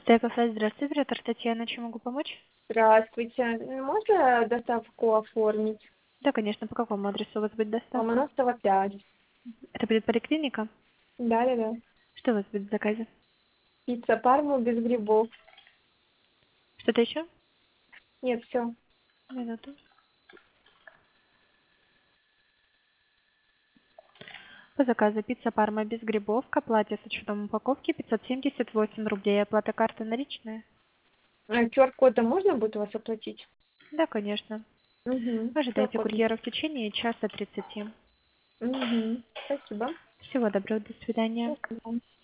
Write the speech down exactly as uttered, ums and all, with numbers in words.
Стейк-офф, здравствуйте, оператор Татьяна, чем могу помочь? Здравствуйте. Можно доставку оформить? Да, конечно, по какому адресу у вас будет доставка? Ломоносова пять. Это будет поликлиника? Да-да-да. Что у вас будет в заказе? Пицца Парма без грибов. Что-то еще? Нет, все. Минуту. По заказу пицца Парма без грибов, к оплате с учетом упаковки пятьсот семьдесят восемь рублей. Оплата карты наличная? ку ар-кодом можно будет у вас оплатить? Да, конечно. Угу. Ожидайте ку ар-код. курьера в течение часа тридцати. Угу. Спасибо. Всего доброго, до свидания. Спасибо.